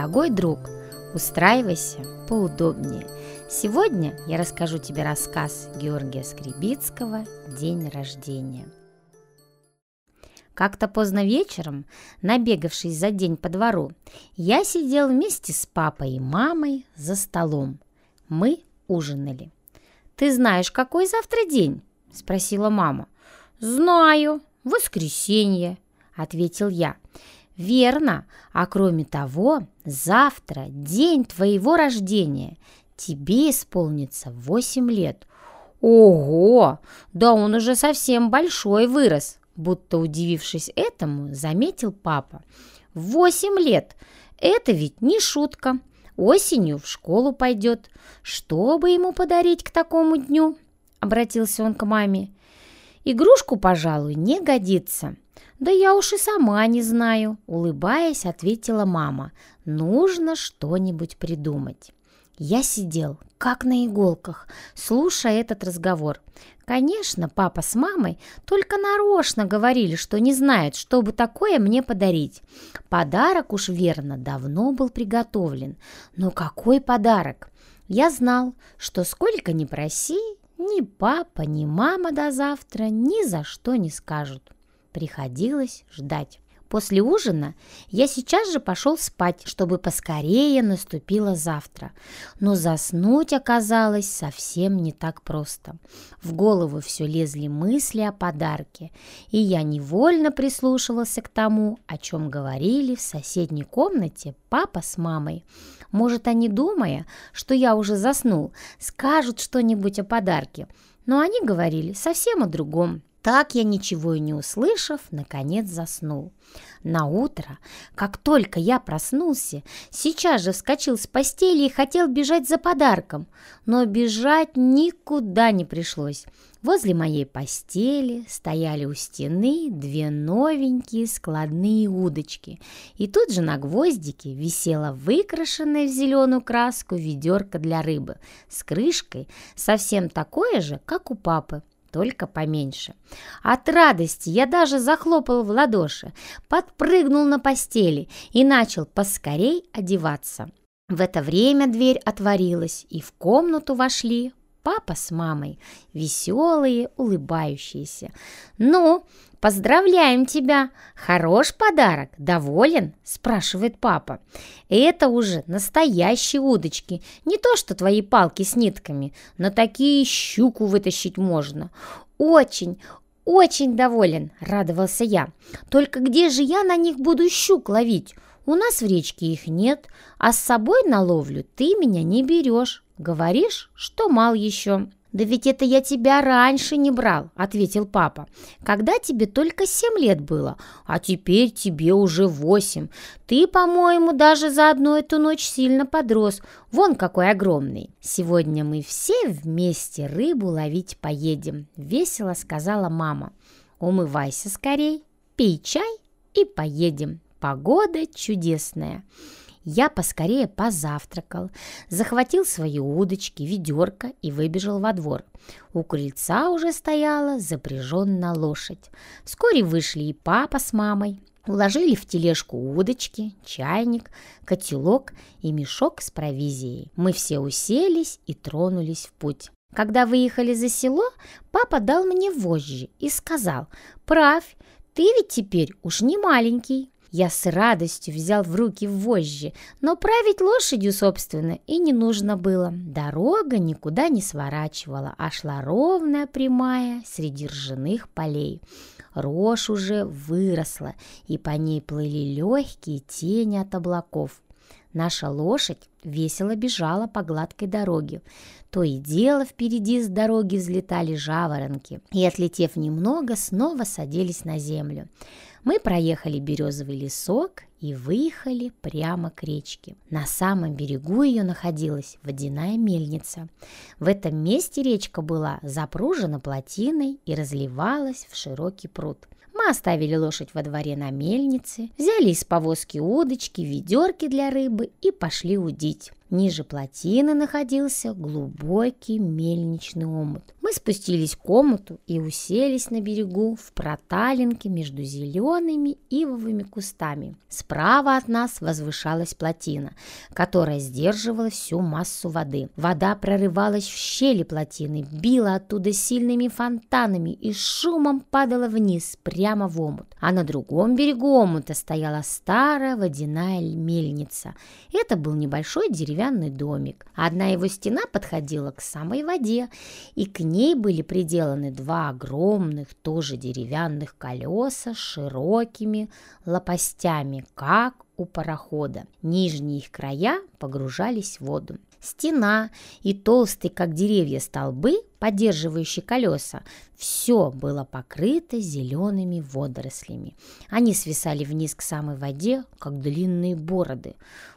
Дорогой друг, устраивайся поудобнее. Сегодня я расскажу тебе рассказ Георгия Скребицкого «День рождения». Как-то поздно вечером, набегавшись за день по двору, я сидел вместе с папой и мамой за столом. Мы ужинали. «Ты знаешь, какой завтра день?» – спросила мама. «Знаю, воскресенье», – ответил я. «Верно, а кроме того, завтра день твоего рождения. Тебе исполнится 8 лет». «Ого! Да он уже совсем большой вырос», будто удивившись этому, заметил папа. 8 лет! Это ведь не шутка. Осенью в школу пойдет. Что бы ему подарить к такому дню?» Обратился он к маме. «Игрушку, пожалуй, не годится». «Да я уж и сама не знаю», — улыбаясь, ответила мама. «Нужно что-нибудь придумать». Я сидел, как на иголках, слушая этот разговор. Конечно, папа с мамой только нарочно говорили, что не знают, что бы такое мне подарить. Подарок уж верно давно был приготовлен. Но какой подарок? Я знал, что сколько ни проси, ни папа, ни мама до завтра ни за что не скажут. Приходилось ждать. После ужина я сейчас же пошел спать, чтобы поскорее наступило завтра. Но заснуть оказалось совсем не так просто. В голову все лезли мысли о подарке, и я невольно прислушивался к тому, о чем говорили в соседней комнате папа с мамой. Может, они, думая, что я уже заснул, скажут что-нибудь о подарке, но они говорили совсем о другом. Так я, ничего и не услышав, наконец заснул. Наутро, как только я проснулся, сейчас же вскочил с постели и хотел бежать за подарком, но бежать никуда не пришлось. Возле моей постели стояли у стены 2 новенькие складные удочки, и тут же на гвоздике висела выкрашенная в зеленую краску ведерко для рыбы с крышкой, совсем такое же, как у папы, только поменьше. От радости я даже захлопал в ладоши, подпрыгнул на постели и начал поскорей одеваться. В это время дверь отворилась, и в комнату вошли папа с мамой, веселые, улыбающиеся. «Ну, поздравляем тебя! Хорош подарок, доволен?» – спрашивает папа. «Это уже настоящие удочки, не то что твои палки с нитками. На такие щуку вытащить можно». «Очень, очень доволен!» – радовался я. «Только где же я на них буду щук ловить? У нас в речке их нет, а с собой на ловлю ты меня не берешь. Говоришь, что мал еще». «Да ведь это я тебя раньше не брал», — ответил папа, «когда тебе только 7 лет было, а теперь тебе уже 8. Ты, по-моему, даже за одну эту ночь сильно подрос. Вон какой огромный. Сегодня мы все вместе рыбу ловить поедем», — весело сказала мама. «Умывайся скорей, пей чай и поедем. Погода чудесная». Я поскорее позавтракал, захватил свои удочки, ведерко и выбежал во двор. У крыльца уже стояла запряженная лошадь. Вскоре вышли и папа с мамой. Уложили в тележку удочки, чайник, котелок и мешок с провизией. Мы все уселись и тронулись в путь. Когда выехали за село, папа дал мне вожжи и сказал: «Правь, ты ведь теперь уж не маленький». Я с радостью взял в руки вожжи, но править лошадью, собственно, и не нужно было. Дорога никуда не сворачивала, а шла ровная, прямая, среди ржаных полей. Рожь уже выросла, и по ней плыли легкие тени от облаков. Наша лошадь весело бежала по гладкой дороге. То и дело впереди с дороги взлетали жаворонки, и, отлетев немного, снова садились на землю. Мы проехали березовый лесок и выехали прямо к речке. На самом берегу ее находилась водяная мельница. В этом месте речка была запружена плотиной и разливалась в широкий пруд. Мы оставили лошадь во дворе на мельнице, взяли из повозки удочки, ведерки для рыбы и пошли удить. Ниже плотины находился глубокий мельничный омут. Мы спустились к омуту и уселись на берегу в проталинке между зелеными ивовыми кустами. Справа от нас возвышалась плотина, которая сдерживала всю массу воды. Вода прорывалась в щели плотины, била оттуда сильными фонтанами и шумом падала вниз прямо в омут. А на другом берегу омута стояла старая водяная мельница. Это был небольшой деревянный домик. Одна его стена подходила к самой воде, и к ней были приделаны два огромных, тоже деревянных колеса с широкими лопастями, как у парохода. Нижние их края погружались в воду. Стена и толстые, как деревья, столбы, поддерживающие колеса, все было покрыто зелеными водорослями. Они свисали вниз к самой воде, как длинные бороды.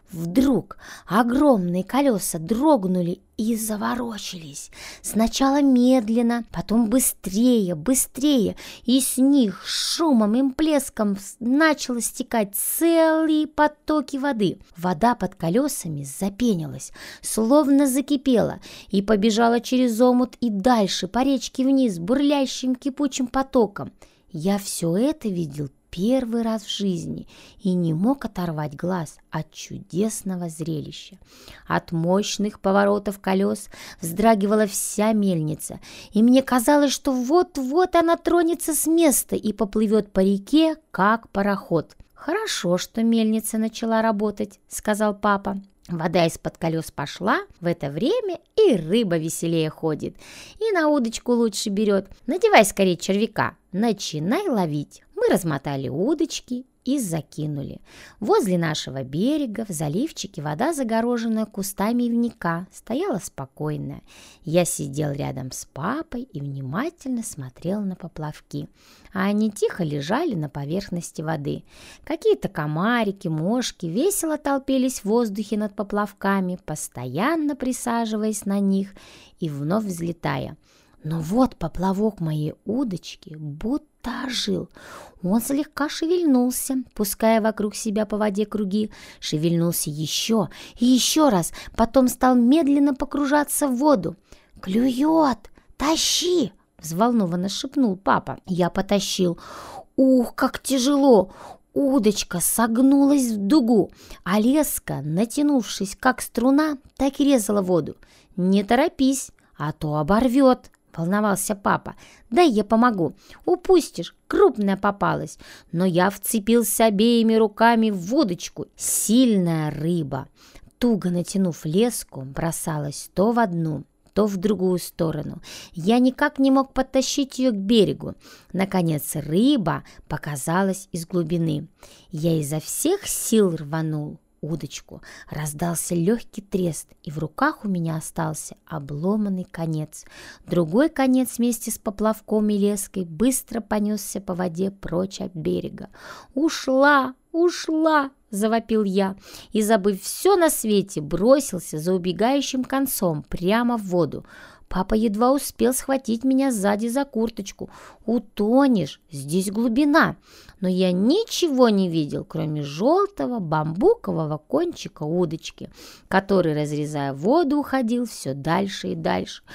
Вдруг огромные колеса дрогнули и заворочились. Сначала медленно, потом быстрее, быстрее, и с них шумом и плеском начало стекать целые потоки воды. Вода под колесами запенилась, словно закипела, и побежала через омут и дальше, по речке вниз, бурлящим кипучим потоком. Я все это видел первый раз в жизни и не мог оторвать глаз от чудесного зрелища. От мощных поворотов колес вздрагивала вся мельница, и мне казалось, что вот-вот она тронется с места и поплывет по реке, как пароход. «Хорошо, что мельница начала работать», — сказал папа. Вода из-под колес пошла, в это время и рыба веселее ходит, и на удочку лучше берет. Надевай скорее червяка, начинай ловить. Мы размотали удочки и закинули. Возле нашего берега в заливчике вода, загороженная кустами ивника, стояла спокойная. Я сидел рядом с папой и внимательно смотрел на поплавки, а они тихо лежали на поверхности воды. Какие-то комарики, мошки весело толпились в воздухе над поплавками, постоянно присаживаясь на них и вновь взлетая. Но вот поплавок моей удочки будто ожил. Он слегка шевельнулся, пуская вокруг себя по воде круги, шевельнулся еще и еще раз, потом стал медленно погружаться в воду. «Клюет! Тащи!» — взволнованно шепнул папа. Я потащил. Ух, как тяжело! Удочка согнулась в дугу, а леска, натянувшись как струна, так и резала воду. «Не торопись, а то оборвет!» — волновался папа. «Дай я помогу. Упустишь, крупная попалась». Но я вцепился обеими руками в удочку. Сильная рыба, туго натянув леску, бросалась то в одну, то в другую сторону. Я никак не мог подтащить ее к берегу. Наконец рыба показалась из глубины. Я изо всех сил рванул удочку. Раздался легкий треск, и в руках у меня остался обломанный конец. Другой конец вместе с поплавком и леской быстро понесся по воде прочь от берега. «Ушла! Ушла!» — завопил я, и, забыв все на свете, бросился за убегающим концом прямо в воду. Папа едва успел схватить меня сзади за курточку. «Утонешь! Здесь глубина!» Но я ничего не видел, кроме желтого бамбукового кончика удочки, который, разрезая воду, уходил все дальше и дальше.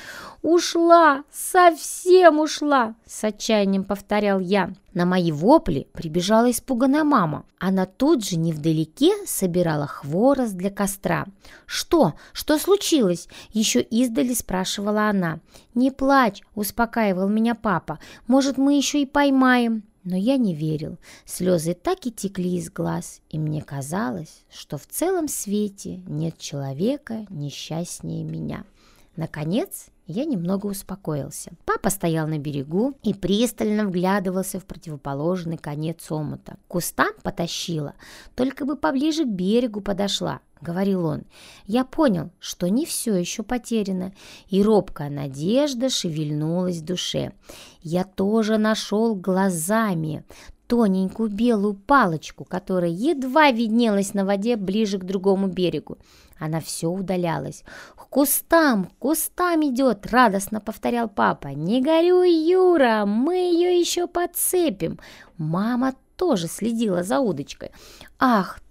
«Ушла! Совсем ушла!» — с отчаянием повторял я. На мои вопли прибежала испуганная мама. Она тут же невдалеке собирала хворост для костра. «Что? Что случилось?» — еще издали спрашивала она. «Не плачь!» — успокаивал меня папа. «Может, мы еще и поймаем?» Но я не верил. Слезы так и текли из глаз, и мне казалось, что в целом свете нет человека несчастнее меня. Наконец, я немного успокоился. Папа стоял на берегу и пристально вглядывался в противоположный конец омута. К кустам потащила, только бы поближе к берегу подошла, — говорил он. Я понял, что не все еще потеряно, и робкая надежда шевельнулась в душе. Я тоже нашел глазами тоненькую белую палочку, которая едва виднелась на воде ближе к другому берегу. Она все удалялась. к кустам идет!» — радостно повторял папа. «Не горюй, Юра, мы ее еще подцепим!» Мама тоже следила за удочкой. «Ах,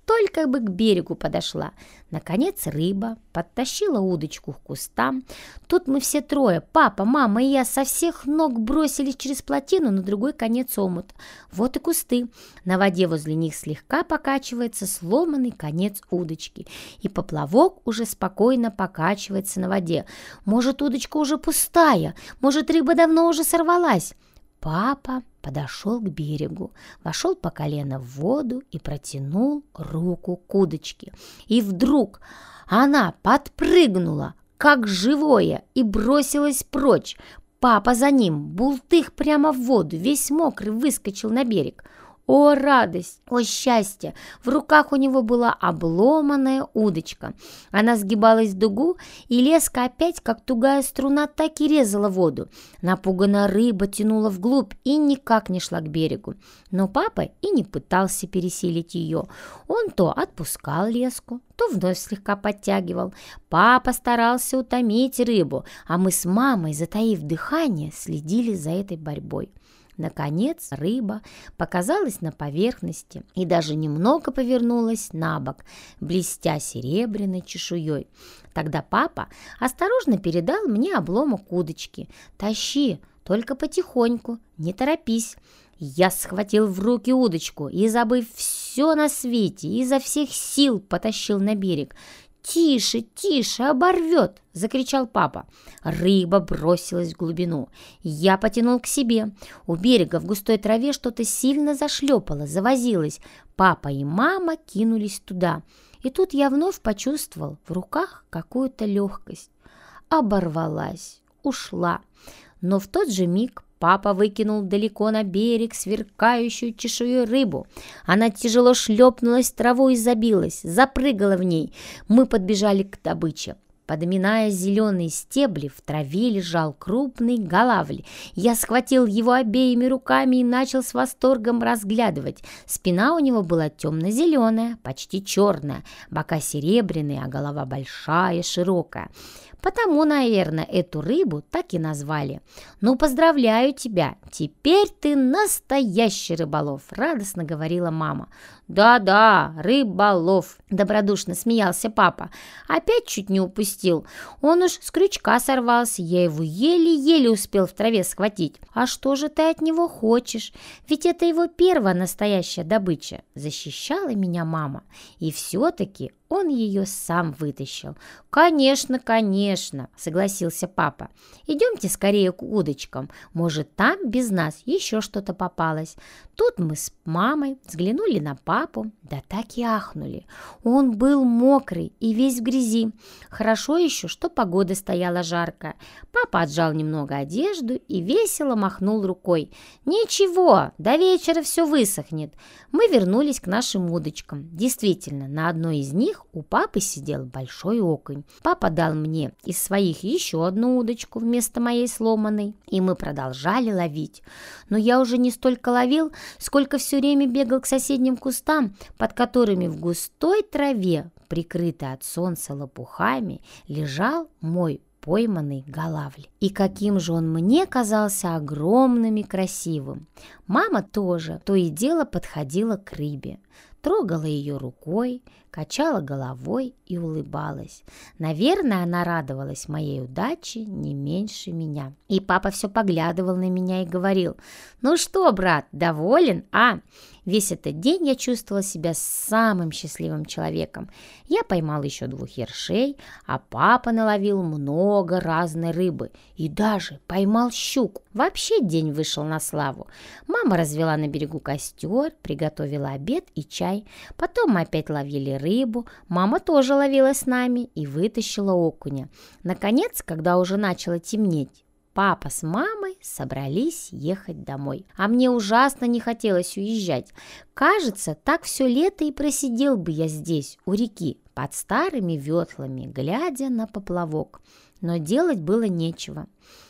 только бы к берегу подошла. Наконец рыба подтащила удочку к кустам. Тут мы все трое, папа, мама и я, со всех ног бросились через плотину на другой конец омута. Вот и кусты. На воде возле них слегка покачивается сломанный конец удочки, и поплавок уже спокойно покачивается на воде. Может, удочка уже пустая, может, рыба давно уже сорвалась. Папа подошел к берегу, вошел по колено в воду и протянул руку к удочке. И вдруг она подпрыгнула, как живое, и бросилась прочь. Папа за ним, бултых прямо в воду, весь мокрый, выскочил на берег. О, радость! О, счастье! В руках у него была обломанная удочка. Она сгибалась в дугу, и леска опять, как тугая струна, так и резала воду. Напуганная рыба тянула вглубь и никак не шла к берегу. Но папа и не пытался пересилить ее. Он то отпускал леску, то вновь слегка подтягивал. Папа старался утомить рыбу, а мы с мамой, затаив дыхание, следили за этой борьбой. Наконец рыба показалась на поверхности и даже немного повернулась на бок, блестя серебряной чешуей. Тогда папа осторожно передал мне обломок удочки. «Тащи, только потихоньку, не торопись». Я схватил в руки удочку и, забыв все на свете, изо всех сил потащил на берег. «Тише, тише, оборвет!» – закричал папа. Рыба бросилась в глубину. Я потянул к себе. У берега в густой траве что-то сильно зашлепало, завозилось. Папа и мама кинулись туда. И тут я вновь почувствовал в руках какую-то легкость. Оборвалась, ушла. Но в тот же миг папа выкинул далеко на берег сверкающую чешуей рыбу. Она тяжело шлепнулась в траву и забилась, запрыгала в ней. Мы подбежали к добыче. Подминая зеленые стебли, в траве лежал крупный голавль. Я схватил его обеими руками и начал с восторгом разглядывать. Спина у него была темно-зеленая, почти черная, бока серебряные, а голова большая, широкая. Потому, наверное, эту рыбу так и назвали. «Ну, поздравляю тебя! Теперь ты настоящий рыболов!» – радостно говорила мама. «Да-да, рыболов!» – добродушно смеялся папа. «Опять чуть не упустил. Он уж с крючка сорвался, я его еле-еле успел в траве схватить. А что же ты от него хочешь? Ведь это его первая настоящая добыча!» – защищала меня мама. И все-таки он ее сам вытащил. «Конечно, конечно!» – согласился папа. «Идемте скорее к удочкам. Может, там без нас еще что-то попалось». Тут мы с мамой взглянули на папу, да так и ахнули. Он был мокрый и весь в грязи. Хорошо еще, что погода стояла жаркая. Папа отжал немного одежду и весело махнул рукой. «Ничего, до вечера все высохнет». Мы вернулись к нашим удочкам. Действительно, на одной из них у папы сидел большой окунь. Папа дал мне из своих еще одну удочку вместо моей сломанной, и мы продолжали ловить. Но я уже не столько ловил, сколько все время бегал к соседним кустам, под которыми в густой траве, прикрытый от солнца лопухами, лежал мой пойманный голавль. И каким же он мне казался огромным и красивым. Мама тоже то и дело подходила к рыбе, трогала ее рукой, качала головой и улыбалась. Наверное, она радовалась моей удаче не меньше меня. И папа все поглядывал на меня и говорил: «Ну что, брат, доволен, а?» Весь этот день я чувствовала себя самым счастливым человеком. Я поймал еще 2 ершей, а папа наловил много разной рыбы и даже поймал щуку. Вообще день вышел на славу. Мама развела на берегу костер, приготовила обед и чай. Потом мы опять ловили рыбу. Мама тоже ловила с нами и вытащила окуня. Наконец, когда уже начало темнеть, папа с мамой собрались ехать домой. А мне ужасно не хотелось уезжать. Кажется, так все лето и просидел бы я здесь, у реки, под старыми ветлами, глядя на поплавок. Но делать было нечего.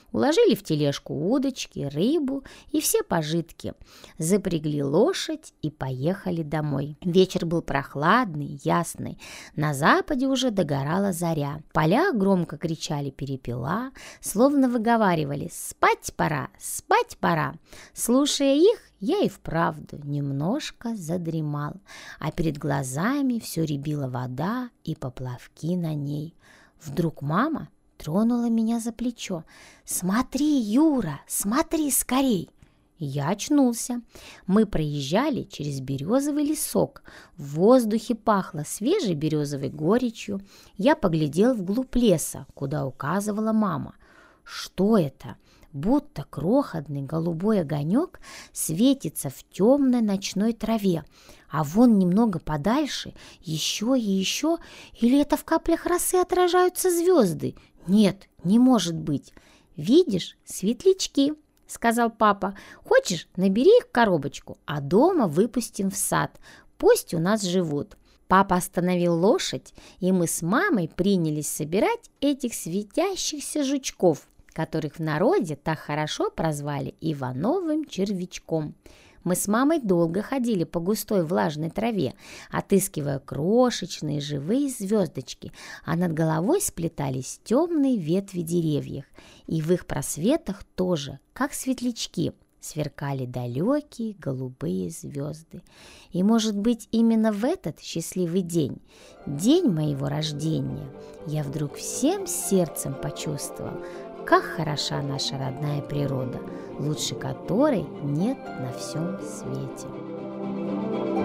Уложили в тележку удочки, рыбу и все пожитки. Запрягли лошадь и поехали домой. Вечер был прохладный, ясный. На западе уже догорала заря. В полях громко кричали перепела, словно выговаривали: «Спать пора, спать пора». Слушая их, я и вправду немножко задремал, а перед глазами все рябила вода и поплавки на ней. Вдруг мама тронула меня за плечо. «Смотри, Юра, смотри скорей!» Я очнулся. Мы проезжали через березовый лесок. В воздухе пахло свежей березовой горечью. Я поглядел вглубь леса, куда указывала мама. Что это? Будто крохотный голубой огонек светится в темной ночной траве, а вон немного подальше еще и еще, или это в каплях росы отражаются звезды? Нет, не может быть. Видишь, светлячки, сказал папа. Хочешь, набери их в коробочку, а дома выпустим в сад, пусть у нас живут. Папа остановил лошадь, и мы с мамой принялись собирать этих светящихся жучков, которых в народе так хорошо прозвали Ивановым червячком. Мы с мамой долго ходили по густой влажной траве, отыскивая крошечные живые звездочки, а над головой сплетались темные ветви деревьев, и в их просветах тоже, как светлячки, сверкали далекие голубые звезды. И, может быть, именно в этот счастливый день, день моего рождения, я вдруг всем сердцем почувствовал, как хороша наша родная природа, лучше которой нет на всем свете.